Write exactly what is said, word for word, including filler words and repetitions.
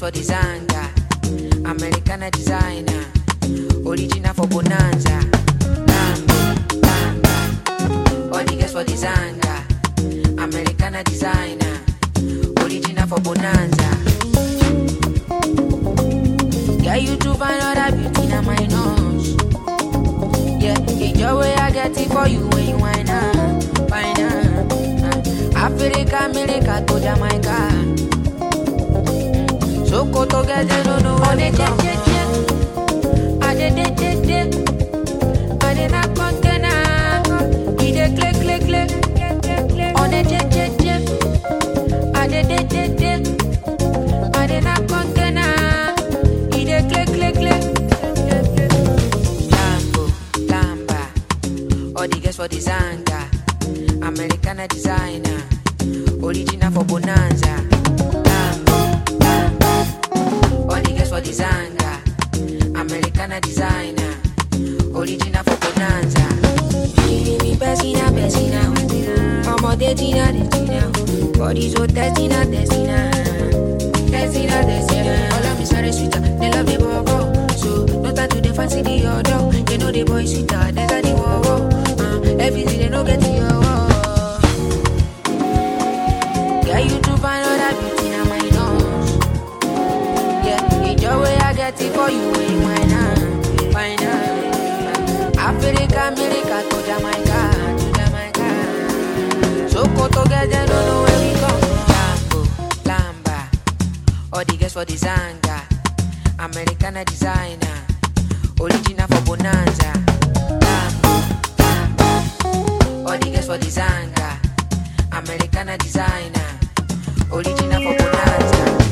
for the Zanga, Americana designer, original for Bonanza. Lambo, Lamba, all the girls for the Zanga, Americana designer, original for Bonanza. Yeah, you to find all that beauty in my nose. Yeah, it's your way I get it for you when you whine up, whine up. Uh, Africa, America to Jamaica. So go together, no no one is come. I did it, did it. I did not container. He did click, click, click. On it, jet, jet, jet. I did it, did it. I did not container. He did click, click, click. Lambo, Lamba. All the girls for the Zanga. Americana designer. Original for Bonanza. For the Zanga, Americana designer, original for Bonanza. Give me Bessina, Bessina, I'm a Detina, Detina, body so Destina, Destina, Destina, Destina. All of me sorry sweeter, they love me bobo. So no time to the fancy the other. You know the boy sweeter, there's a the wow. Uh, everything they no get to your wow. Yeah, you to find all that beauty in my nose. Your way I get it for you in my now, my now. Africa, America to Jamaica, to Jamaica. So go together, don't know where we go. Lambo, Lamba, all the girls for the Zanga, Americana designer, original for Bonanza. Lambo, Lamba, all the girls for the Zanga, Americana designer, original for Bonanza.